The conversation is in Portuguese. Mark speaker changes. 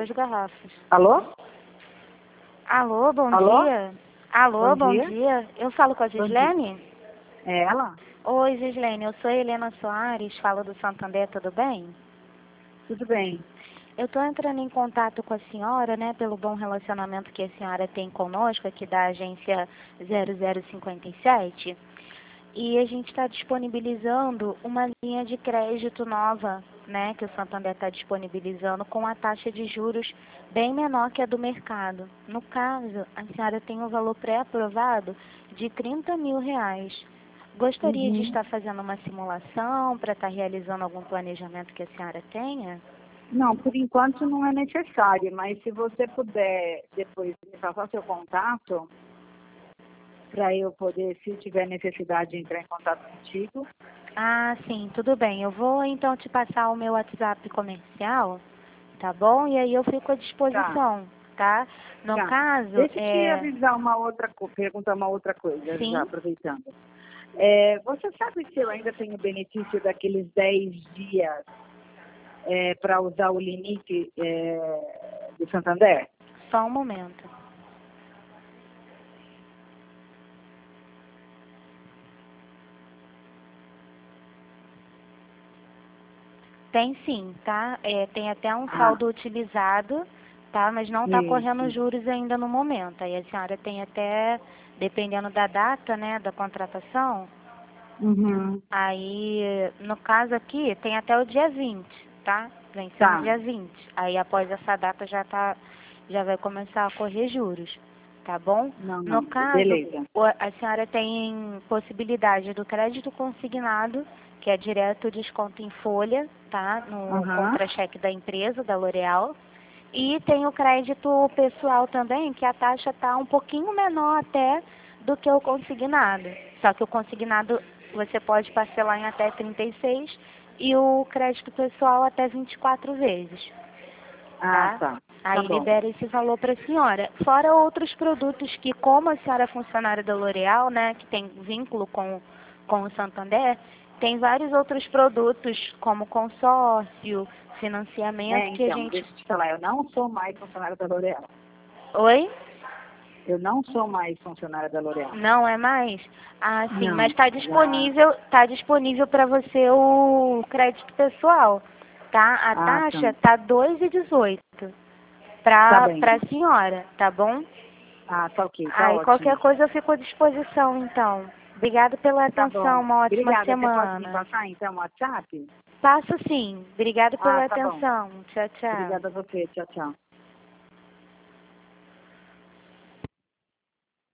Speaker 1: 2 garrafas.
Speaker 2: Alô?
Speaker 1: Alô, bom
Speaker 2: Alô?
Speaker 1: dia. Alô,
Speaker 2: Bom
Speaker 1: bom
Speaker 2: dia.
Speaker 1: dia. Eu falo com a
Speaker 2: Bom
Speaker 1: Gislene?
Speaker 2: É ela?
Speaker 1: Oi, Gislene, eu sou Helena Soares, falo do Santander, tudo bem?
Speaker 2: Tudo bem.
Speaker 1: Eu estou entrando em contato com a senhora, né, pelo bom relacionamento que a senhora tem conosco aqui da agência 0057. E a gente está disponibilizando uma linha de crédito nova, né, que o Santander está disponibilizando com a taxa de juros bem menor que a do mercado. No caso, a senhora tem um valor pré-aprovado de R$ 30.000. Gostaria de estar fazendo uma simulação para estar realizando algum planejamento que a senhora tenha?
Speaker 2: Não, por enquanto não é necessário, mas se você puder depois me passar seu contato, para eu poder, se tiver necessidade de entrar em contato contigo.
Speaker 1: Ah, sim, tudo bem. Eu vou então te passar o meu WhatsApp comercial, tá bom? E aí eu fico à disposição, tá? No
Speaker 2: Tá.
Speaker 1: caso,
Speaker 2: Deixa eu te avisar perguntar uma outra coisa,
Speaker 1: sim,
Speaker 2: já aproveitando. Você sabe se eu ainda tenho benefício daqueles 10 dias para usar o limite do Santander?
Speaker 1: só um momento. Tem sim, tá? Tem até um saldo utilizado, tá? Mas não está correndo
Speaker 2: Isso.
Speaker 1: juros ainda no momento. Aí a senhora tem até, dependendo da data, né, da contratação,
Speaker 2: Uhum.
Speaker 1: aí, no caso aqui, tem até o dia 20, tá? Vence no
Speaker 2: Tá.
Speaker 1: dia 20. Aí após essa data já vai começar a correr juros, tá bom?
Speaker 2: Não,
Speaker 1: No caso,
Speaker 2: beleza.
Speaker 1: a senhora tem possibilidade do crédito consignado, que é direto desconto em folha, tá? No
Speaker 2: Aham.
Speaker 1: contra-cheque da empresa, da L'Oréal. E tem o crédito pessoal também, que a taxa está um pouquinho menor até do que o consignado. Só que o consignado você pode parcelar em até 36 e o crédito pessoal até 24 vezes,
Speaker 2: Ah,
Speaker 1: tá?
Speaker 2: tá. Tá
Speaker 1: Aí
Speaker 2: bom.
Speaker 1: libera esse valor para a senhora. Fora outros produtos que, como a senhora é funcionária da L'Oréal, né, que tem vínculo com o Santander, tem vários outros produtos, como consórcio, financiamento, que a
Speaker 2: Então,
Speaker 1: gente...
Speaker 2: deixa eu te falar, eu não sou mais funcionária da L'Oréal.
Speaker 1: Oi?
Speaker 2: Eu não sou mais funcionária da L'Oréal.
Speaker 1: Não é mais? Ah, sim,
Speaker 2: Não.
Speaker 1: mas tá disponível para você o crédito pessoal, tá? A
Speaker 2: Ah, tá.
Speaker 1: taxa tá 2,18
Speaker 2: Tá
Speaker 1: para
Speaker 2: bem.
Speaker 1: a senhora, tá bom?
Speaker 2: Ah, tá ok, tá
Speaker 1: Aí qualquer
Speaker 2: ótimo.
Speaker 1: coisa eu fico à disposição, então. Obrigada pela
Speaker 2: Tá bom.
Speaker 1: atenção, uma ótima
Speaker 2: Obrigada. Você pode me
Speaker 1: semana.
Speaker 2: passar, então, o WhatsApp?
Speaker 1: Passo sim. Obrigada
Speaker 2: Ah,
Speaker 1: pela
Speaker 2: tá bom.
Speaker 1: atenção. Tchau, tchau.
Speaker 2: Obrigada a você. Tchau, tchau.